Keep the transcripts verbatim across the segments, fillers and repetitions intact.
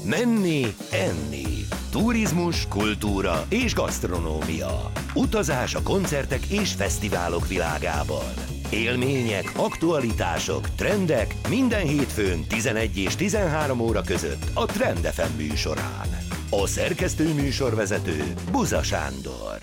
Menni, enni. Turizmus, kultúra és gasztronómia. Utazás a koncertek és fesztiválok világában. Élmények, aktualitások, trendek minden hétfőn tizenegy és tizenhárom óra között a Trend ef em műsorán. A szerkesztő műsorvezető Buza Sándor.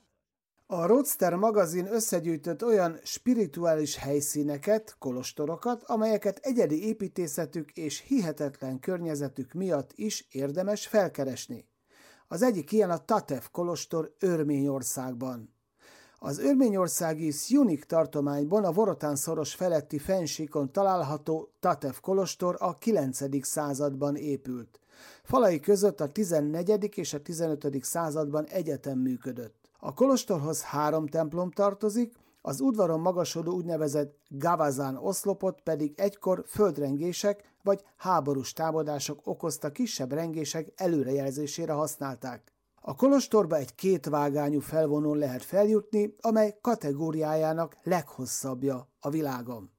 A Roadster magazin összegyűjtött olyan spirituális helyszíneket, kolostorokat, amelyeket egyedi építészetük és hihetetlen környezetük miatt is érdemes felkeresni. Az egyik ilyen a Tatev kolostor Örményországban. Az örményországi Szjunik tartományban a Vorotán-szoros feletti fennsíkon található Tatev kolostor a kilencedik században épült. Falai között a tizennegyedik és a tizenötödik században egyetem működött. A kolostorhoz három templom tartozik, az udvaron magasodó úgynevezett gavazán oszlopot pedig egykor földrengések vagy háborús támadások okozta kisebb rengések előrejelzésére használták. A kolostorba egy kétvágányú felvonón lehet feljutni, amely kategóriájának leghosszabbja a világon.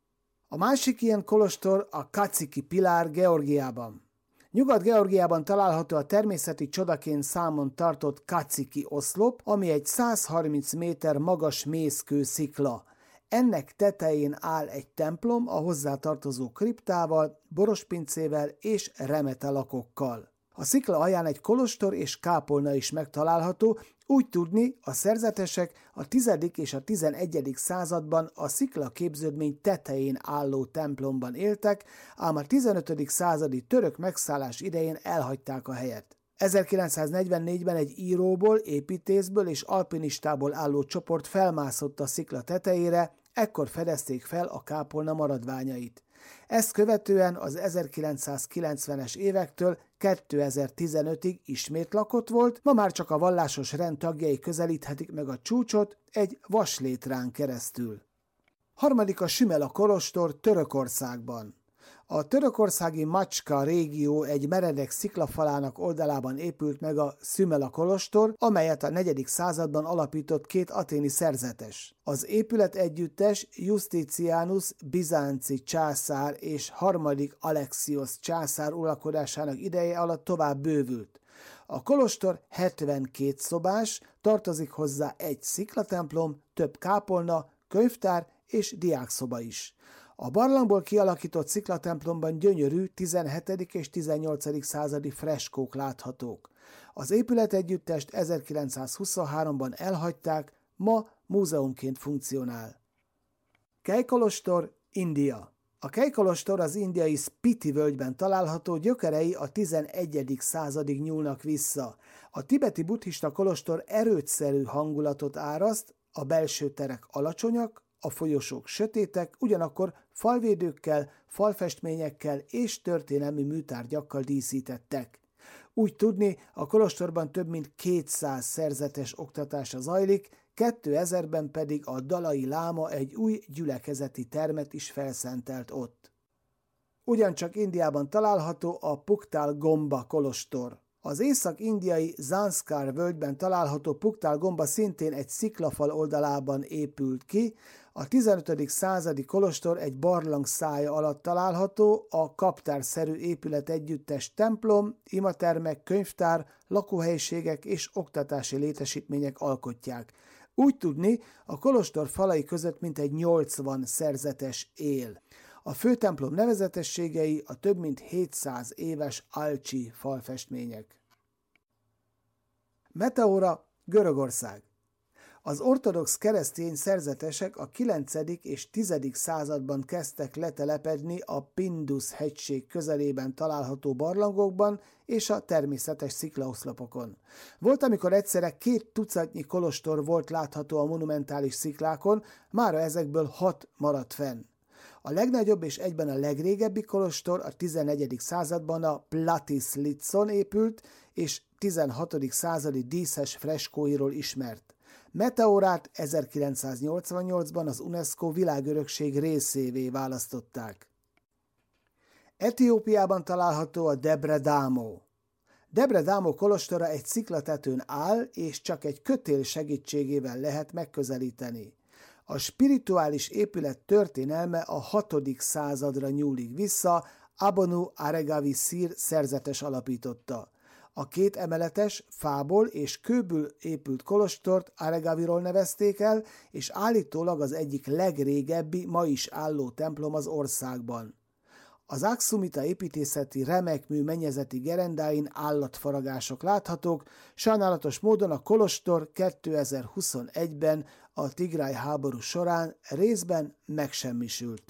A másik ilyen kolostor a Kaciki Pilár Georgiában. Nyugat-Georgiában található a természeti csodaként számon tartott Kaciki oszlop, ami egy százharminc méter magas mészkő szikla. Ennek tetején áll egy templom a hozzátartozó kriptával, borospincével és remetelakokkal. A szikla alján egy kolostor és kápolna is megtalálható, úgy tudni, a szerzetesek a tizedik és a tizenegyedik században a szikla képződmény tetején álló templomban éltek, ám a tizenötödik századi török megszállás idején elhagyták a helyet. ezerkilencszáznegyvennégyben egy íróból, építészből és alpinistából álló csoport felmászott a szikla tetejére, ekkor fedezték fel a kápolna maradványait. Ezt követően az ezerkilencszázkilencvenes évektől kétezer-tizenötig ismét lakott volt, ma már csak a vallásos rend tagjai közelíthetik meg a csúcsot egy vaslétrán keresztül. Harmadik a Sümela kolostor Törökországban. A törökországi Macska régió egy meredek sziklafalának oldalában épült meg a Sümela kolostor, amelyet a negyedik században alapított két athéni szerzetes. Az épület együttes Justitianus bizánci császár és harmadik Alexios császár uralkodásának ideje alatt tovább bővült. A kolostor hetvenkét szobás, tartozik hozzá egy sziklatemplom, több kápolna, könyvtár és diákszoba is. A barlangból kialakított sziklatemplomban gyönyörű tizenhetedik és tizennyolcadik századi freskók láthatók. Az épületegyüttest ezerkilencszázhuszonháromban elhagyták, ma múzeumként funkcionál. Kej-kolostor, India. A Kej-kolostor az indiai Spiti völgyben található, gyökerei a tizenegyedik századig nyúlnak vissza. A tibeti buddhista kolostor erőtszerű hangulatot áraszt, a belső terek alacsonyak, a folyosók sötétek, ugyanakkor falvédőkkel, falfestményekkel és történelmi műtárgyakkal díszítettek. Úgy tudni, a kolostorban több mint kétszáz szerzetes oktatása zajlik, kétezerben pedig a Dalai Láma egy új gyülekezeti termet is felszentelt ott. Ugyancsak Indiában található a Puktál Gomba kolostor. Az észak-indiai Zanskar völgyben található Puktál Gomba szintén egy sziklafal oldalában épült ki. A tizenötödik századi kolostor egy barlang szája alatt található, a kaptárszerű épület együttes templom, imatermek, könyvtár, lakóhelyiségek és oktatási létesítmények alkotják. Úgy tudni, a kolostor falai között mintegy nyolcvan szerzetes él. A főtemplom nevezetességei a több mint hétszáz éves alcsi falfestmények. Meteora, Görögország. Az ortodox keresztény szerzetesek a kilencedik és tizedik században kezdtek letelepedni a Pindus hegység közelében található barlangokban és a természetes sziklaoszlopokon. Volt, amikor egyszerre két tucatnyi kolostor volt látható a monumentális sziklákon, mára ezekből hat maradt fenn. A legnagyobb és egyben a legrégebbi kolostor a tizennegyedik században a Platislitson épült, és tizenhatodik századi díszes freskóiról ismert. Meteorát ezerkilencszáznyolcvannyolcban az UNESCO világörökség részévé választották. Etiópiában található a Debre Dámo. Debre Dámo kolostora egy sziklatetőn áll, és csak egy kötél segítségével lehet megközelíteni. A spirituális épület történelme a hatodik századra nyúlik vissza, Abonu Aregawi Szir szerzetes alapította. A két emeletes, fából és kőből épült kolostort Aregawiról nevezték el, és állítólag az egyik legrégebbi, ma is álló templom az országban. Az akszumita építészeti remekmű mennyezeti gerendáin állatfaragások láthatók, sajnálatos módon a kolostor kétezer-huszonegyben a Tigray háború során részben megsemmisült.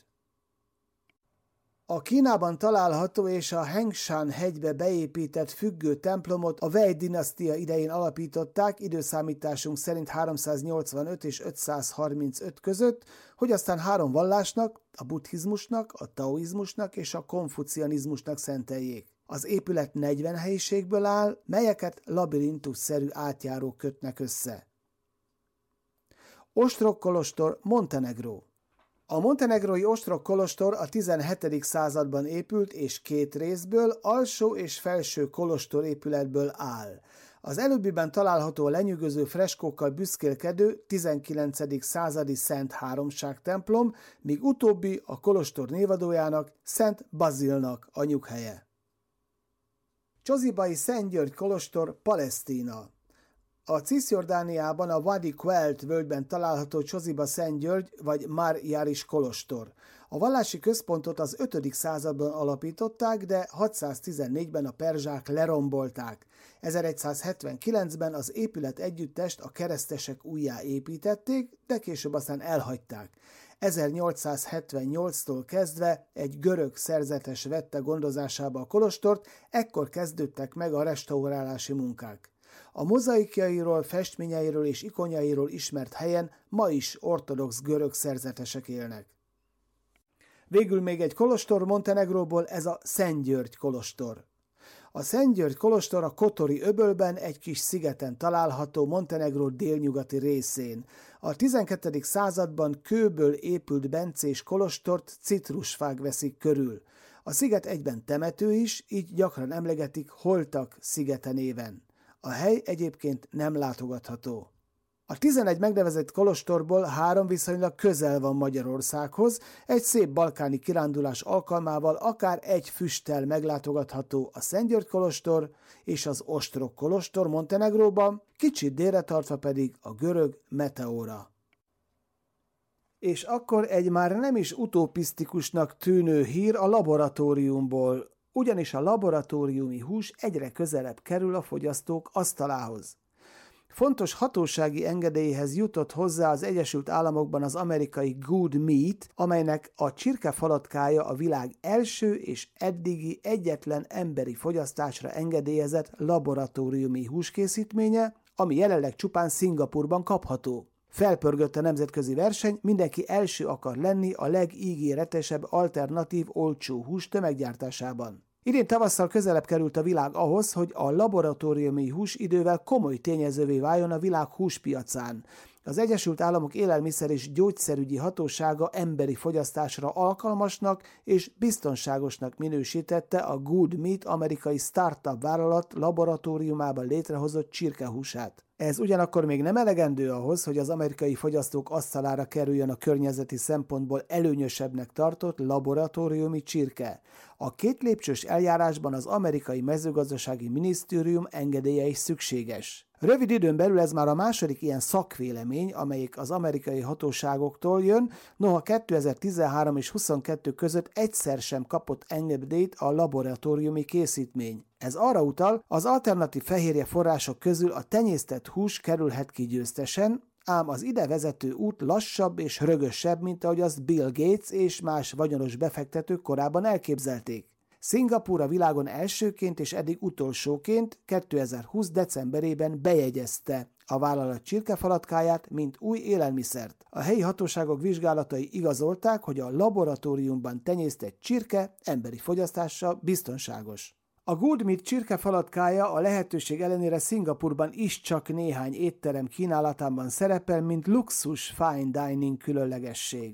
A Kínában található és a Hengshan hegybe beépített függő templomot a Wei dinasztia idején alapították, időszámításunk szerint háromszáznyolcvanöt és ötszázharmincöt között, hogy aztán három vallásnak, a buddhizmusnak, a taoizmusnak és a konfucianizmusnak szenteljék. Az épület negyven helyiségből áll, melyeket labirintusszerű átjárók kötnek össze. Ostrog kolostor, Montenegró. A montenegrói ostrog kolostor a tizenhetedik században épült és két részből, alsó és felső kolostor épületből áll. Az előbbiben található lenyűgöző freskókkal büszkélkedő tizenkilencedik századi Szent Háromság templom, míg utóbbi a kolostor névadójának, Szent Bazilnak a nyughelye. Csozibai Szent György kolostor, Palesztina. A Cisjordániában a Wadi Quelt völgyben található Csoziba Szent György vagy Mar Jaris kolostor. A vallási központot az ötödik században alapították, de hatszáztizennégyben a perzsák lerombolták. ezeregyszázhetvenkilencben az épület együttest a keresztesek újjáépítették, de később aztán elhagyták. ezernyolcszázhetvennyolctól kezdve egy görög szerzetes vette gondozásába a kolostort, ekkor kezdődtek meg a restaurálási munkák. A mozaikjairól, festményeiről és ikonjairól ismert helyen ma is ortodox görög szerzetesek élnek. Végül még egy kolostor Montenegróból, ez a Szent György kolostor. A Szent György kolostor a Kotori öbölben egy kis szigeten található Montenegró délnyugati részén. A tizenkettedik században kőből épült bencés kolostort citrusfák veszik körül. A sziget egyben temető is, így gyakran emlegetik Holtak szigete néven. A hely egyébként nem látogatható. A tizenegy megnevezett kolostorból három viszonylag közel van Magyarországhoz, egy szép balkáni kirándulás alkalmával akár egy füsttel meglátogatható a Szent György kolostor és az Ostrog kolostor Montenegróban, kicsit délre tartva pedig a görög Meteora. És akkor egy már nem is utopisztikusnak tűnő hír a laboratóriumból, ugyanis a laboratóriumi hús egyre közelebb kerül a fogyasztók asztalához. Fontos hatósági engedélyhez jutott hozzá az Egyesült Államokban az amerikai Good Meat, amelynek a csirkefalatkája a világ első és eddigi egyetlen emberi fogyasztásra engedélyezett laboratóriumi húskészítménye, ami jelenleg csupán Szingapurban kapható. Felpörgött a nemzetközi verseny, mindenki első akar lenni a legígéretesebb alternatív olcsó hús tömeggyártásában. Idén tavasszal közelebb került a világ ahhoz, hogy a laboratóriumi hús idővel komoly tényezővé váljon a világ húspiacán. Az Egyesült Államok Élelmiszer- és Gyógyszerügyi Hatósága emberi fogyasztásra alkalmasnak és biztonságosnak minősítette a Good Meat amerikai startup vállalat laboratóriumában létrehozott csirkehúsát. Ez ugyanakkor még nem elegendő ahhoz, hogy az amerikai fogyasztók asztalára kerüljön a környezeti szempontból előnyösebbnek tartott laboratóriumi csirke. A két lépcsős eljárásban az amerikai mezőgazdasági minisztérium engedélye is szükséges. Rövid időn belül ez már a második ilyen szakvélemény, amelyik az amerikai hatóságoktól jön, noha kétezer-tizenhárom és huszonkettő között egyszer sem kapott engedélyt a laboratóriumi készítmény. Ez arra utal, az alternatív fehérje források közül a tenyésztett hús kerülhet ki győztesen, ám az ide vezető út lassabb és rögösebb, mint ahogy azt Bill Gates és más vagyonos befektetők korábban elképzelték. Szingapúr a világon elsőként és eddig utolsóként kétezer-húsz decemberében bejegyezte a vállalat csirkefalatkáját, mint új élelmiszert. A helyi hatóságok vizsgálatai igazolták, hogy a laboratóriumban tenyésztett csirke emberi fogyasztása biztonságos. A Good Meat csirkefalatkája a lehetőség ellenére Szingapurban is csak néhány étterem kínálatában szerepel, mint luxus fine dining különlegesség.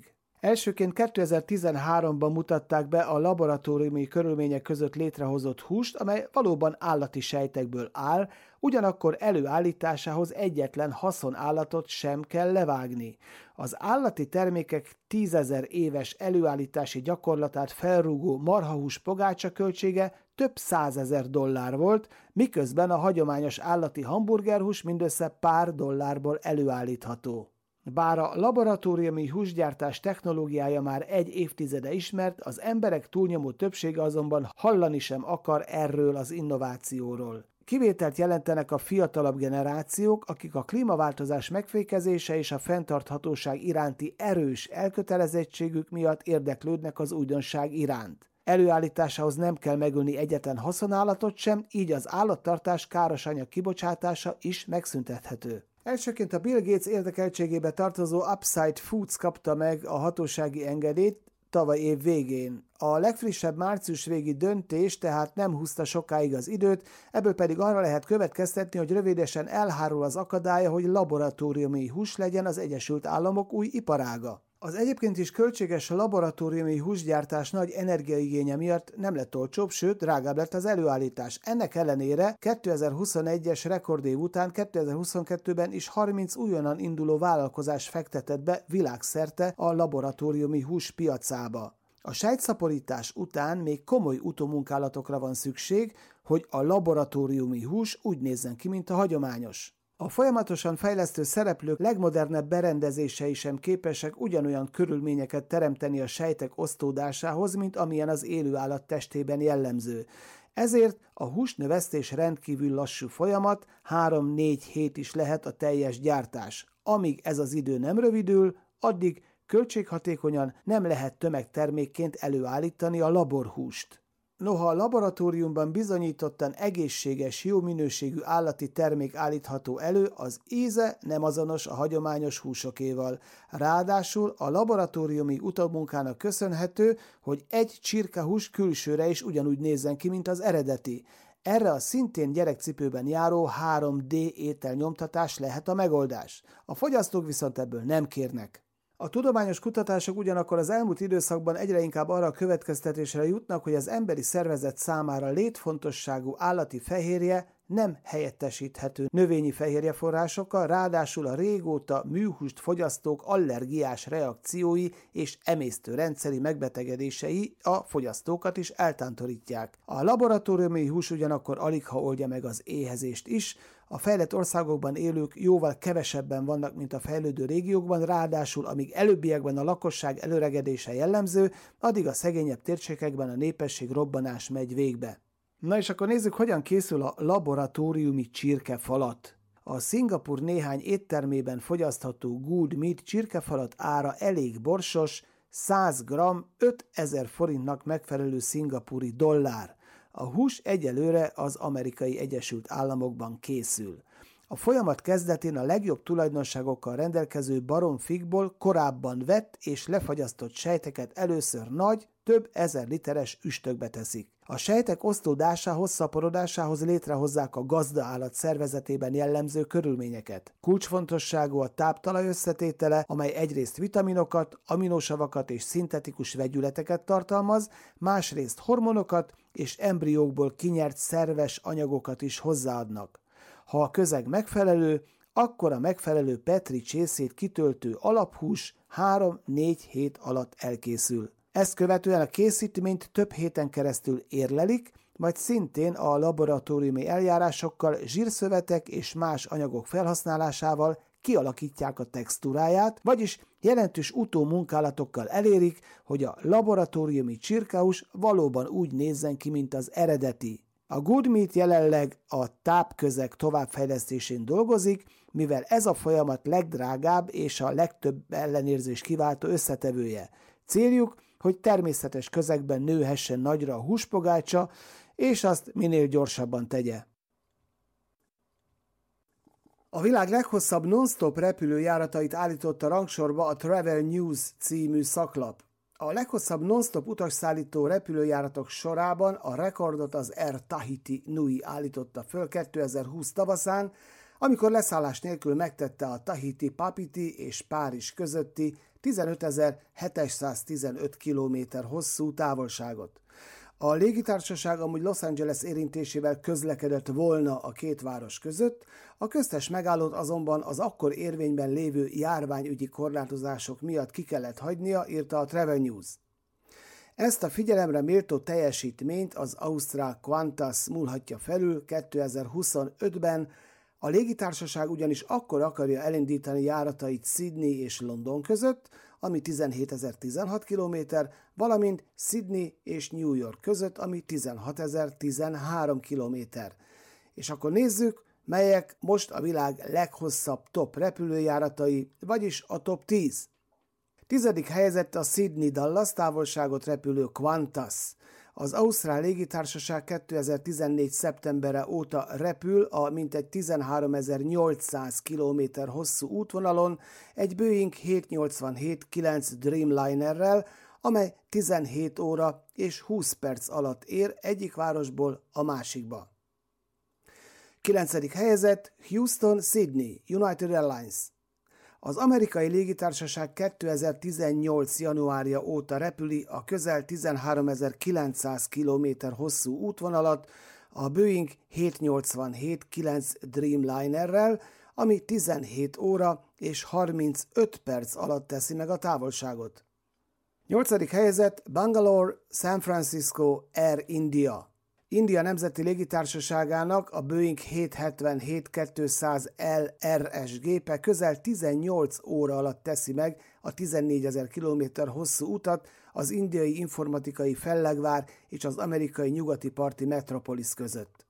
Elsőként kétezer-tizenháromban mutatták be a laboratóriumi körülmények között létrehozott húst, amely valóban állati sejtekből áll, ugyanakkor előállításához egyetlen haszonállatot sem kell levágni. Az állati termékek tízezer éves előállítási gyakorlatát felrúgó marhahús pogácsa költsége több százezer dollár volt, miközben a hagyományos állati hamburgerhús mindössze pár dollárból előállítható. Bár a laboratóriumi húsgyártás technológiája már egy évtizede ismert, az emberek túlnyomó többsége azonban hallani sem akar erről az innovációról. Kivételt jelentenek a fiatalabb generációk, akik a klímaváltozás megfékezése és a fenntarthatóság iránti erős elkötelezettségük miatt érdeklődnek az újdonság iránt. Előállításához nem kell megölni egyetlen haszonállatot sem, így az állattartás káros anyag kibocsátása is megszüntethető. Elsőként a Bill Gates érdekeltségébe tartozó Upside Foods kapta meg a hatósági engedélyt tavaly év végén. A legfrissebb március végi döntés tehát nem húzta sokáig az időt, ebből pedig arra lehet következtetni, hogy rövidesen elhárul az akadálya, hogy laboratóriumi hús legyen az Egyesült Államok új iparága. Az egyébként is költséges laboratóriumi húsgyártás nagy energiaigénye miatt nem lett olcsóbb, sőt drágább lett az előállítás. Ennek ellenére kétezer-huszonegyes rekordév után kétezer-huszonkettőben is harminc újonnan induló vállalkozás fektetett be világszerte a laboratóriumi hús piacába. A sejtszaporítás után még komoly utómunkálatokra van szükség, hogy a laboratóriumi hús úgy nézzen ki, mint a hagyományos. A folyamatosan fejlesztő szereplők legmodernebb berendezései sem képesek ugyanolyan körülményeket teremteni a sejtek osztódásához, mint amilyen az élő állat testében jellemző. Ezért a húsnövesztés rendkívül lassú folyamat, három-négy hét is lehet a teljes gyártás. Amíg ez az idő nem rövidül, addig költséghatékonyan nem lehet tömegtermékként előállítani a laborhúst. Noha a laboratóriumban bizonyítottan egészséges, jó minőségű állati termék állítható elő, az íze nem azonos a hagyományos húsokéval. Ráadásul a laboratóriumi utómunkának köszönhető, hogy egy csirkehús külsőre is ugyanúgy nézzen ki, mint az eredeti. Erre a szintén gyerekcipőben járó három dé ételnyomtatás lehet a megoldás. A fogyasztók viszont ebből nem kérnek. A tudományos kutatások ugyanakkor az elmúlt időszakban egyre inkább arra a következtetésre jutnak, hogy az emberi szervezet számára létfontosságú állati fehérje nem helyettesíthető növényi fehérjeforrásokkal, ráadásul a régóta műhúst fogyasztók allergiás reakciói és emésztőrendszeri megbetegedései a fogyasztókat is eltántorítják. A laboratóriumi hús ugyanakkor aligha oldja meg az éhezést is, a fejlett országokban élők jóval kevesebben vannak, mint a fejlődő régiókban, ráadásul amíg előbbiekben a lakosság előregedése jellemző, addig a szegényebb térségekben a népesség robbanás megy végbe. Na és akkor nézzük, hogyan készül a laboratóriumi csirkefalat. A Szingapúr néhány éttermében fogyasztható Good Meat csirkefalat ára elég borsos, száz gramm ötezer forintnak megfelelő szingapúri dollár. A hús egyelőre az Amerikai Egyesült Államokban készül. A folyamat kezdetén a legjobb tulajdonságokkal rendelkező baromfikból korábban vett és lefagyasztott sejteket először nagy, több ezer literes üstökbe teszik. A sejtek osztódásához, szaporodásához létrehozzák a gazdaállat szervezetében jellemző körülményeket. Kulcsfontosságú a táptalaj összetétele, amely egyrészt vitaminokat, aminosavakat és szintetikus vegyületeket tartalmaz, másrészt hormonokat és embriókból kinyert szerves anyagokat is hozzáadnak. Ha a közeg megfelelő, akkor a megfelelő Petri csészét kitöltő alaphús három-négy hét alatt elkészül. Ezt követően a készítményt több héten keresztül érlelik, majd szintén a laboratóriumi eljárásokkal, zsírszövetek és más anyagok felhasználásával kialakítják a textúráját, vagyis jelentős utómunkálatokkal elérik, hogy a laboratóriumi csirkehús valóban úgy nézzen ki, mint az eredeti. A Good Meat jelenleg a tápközeg továbbfejlesztésén dolgozik, mivel ez a folyamat legdrágább és a legtöbb ellenérzés kiváltó összetevője. Céljuk, hogy természetes közegben nőhessen nagyra a húspogácsa, és azt minél gyorsabban tegye. A világ leghosszabb non-stop repülőjáratait állította rangsorba a Travel News című szaklap. A leghosszabb non-stop utasszállító repülőjáratok sorában a rekordot az Air Tahiti Nui állította föl kétezer-húsz tavaszán, amikor leszállás nélkül megtette a Tahiti Papeete és Párizs közötti tizenötezer-hétszáztizenöt kilométer hosszú távolságot. A légitársaság amúgy Los Angeles érintésével közlekedett volna a két város között, a köztes megállót azonban az akkor érvényben lévő járványügyi korlátozások miatt ki kellett hagynia, írta a Travel News. Ezt a figyelemre méltó teljesítményt az ausztrál Qantas múlhatja felül kétezer-huszonötben, a légitársaság ugyanis akkor akarja elindítani járatait Sydney és London között, ami tizenhétezer-tizenhat kilométer, valamint Sydney és New York között, ami tizenhatezer-tizenhárom kilométer. És akkor nézzük, melyek most a világ leghosszabb top repülőjáratai, vagyis a top tíz. Tizedik helyezett a Sydney-Dallas távolságot repülő Qantas. Az ausztrál légitársaság kétezer-tizennégy. szeptembere óta repül a mintegy tizenháromezer-nyolcszáz kilométer hosszú útvonalon egy Boeing hétszáznyolcvanhét kilenc Dreamlinerrel, amely tizenhét óra és húsz perc alatt ér egyik városból a másikba. Kilencedik helyezett Houston-Sydney United Airlines. Az amerikai légitársaság kétezer-tizennyolc. januárja óta repüli a közel tizenháromezer-kilencszáz kilométer hosszú útvonalat a Boeing hétszáznyolcvanhét kilenc Dreamlinerrel, ami tizenhét óra és harmincöt perc alatt teszi meg a távolságot. Nyolcadik helyezett Bangalore-San Francisco Air India. India Nemzeti Légitársaságának a Boeing hétszázhetvenhét kétszáz L R S gépe közel tizennyolc óra alatt teszi meg a tizennégyezer kilométer hosszú utat az indiai informatikai fellegvár és az amerikai nyugati parti metropolis között.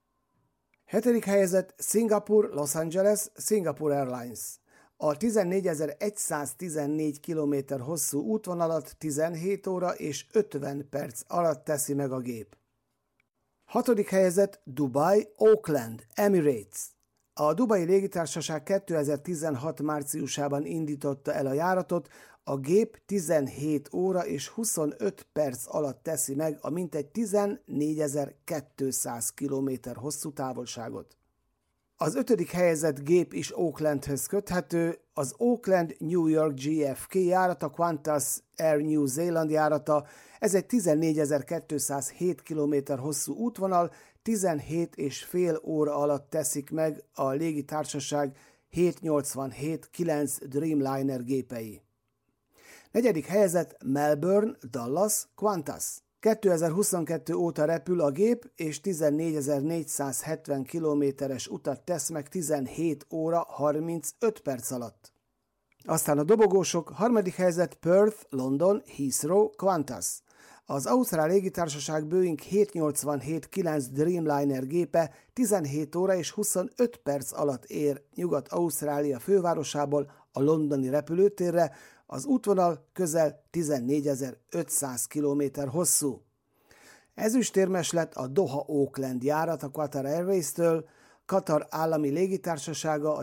Hetedik helyezett Singapore-Los Angeles Singapore Airlines. A tizennégyezer-száztizennégy kilométer hosszú útvonalat tizenhét óra és ötven perc alatt teszi meg a gép. Hatodik helyezett Dubai Auckland Emirates. A Dubai légitársaság kétezer-tizenhat. márciusában indította el a járatot, a gép tizenhét óra és huszonöt perc alatt teszi meg a mintegy tizennégyezer-kétszáz kilométer hosszú távolságot. Az ötödik helyezett gép is Aucklandhöz köthető, az Auckland-New York J F K járata, Qantas Air New Zealand járata, ez egy tizennégyezer-kétszázhét kilométer hosszú útvonal, tizenhét és fél óra alatt teszik meg a légitársaság hétszáznyolcvanhét kilenc Dreamliner gépei. Negyedik helyezett Melbourne-Dallas Qantas. kétezer-huszonkettő óta repül a gép, és tizennégyezer-négyszázhetven kilométeres utat tesz meg tizenhét óra harmincöt perc alatt. Aztán a dobogósok, harmadik helyzet Perth, London, Heathrow, Qantas. Az ausztrál légitársaság Boeing hétszáznyolcvanhét kilenc Dreamliner gépe tizenhét óra és huszonöt perc alatt ér Nyugat-Ausztrália fővárosából a londoni repülőtérre, az útvonal közel tizennégyezer-ötszáz kilométer hosszú. Ezüstérmes lett a Doha-Auckland járat a Qatar Airways-től, Katar állami légitársasága a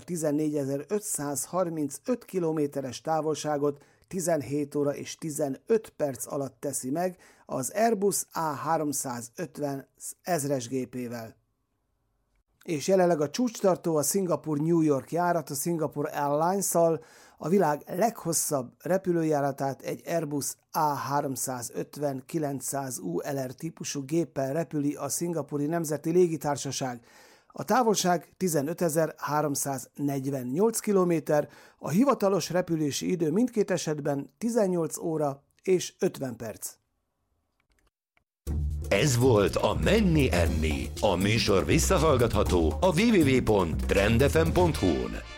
tizennégyezer-ötszázharmincöt kilométeres távolságot tizenhét óra és tizenöt perc alatt teszi meg az Airbus A háromszázötven ezres gépével. És jelenleg a csúcstartó a Singapore-New York járat a Singapore Airlines-szal, a világ leghosszabb repülőjáratát egy Airbus A háromszázötven kilencszáz U L R típusú géppel repüli a Szingapúri Nemzeti Légitársaság. A távolság tizenötezer-háromszáznegyvennyolc kilométer, a hivatalos repülési idő mindkét esetben tizennyolc óra és ötven perc. Ez volt a Menni Enni. A műsor visszahallgatható a double-u double-u double-u pont trend f m pont hu-n.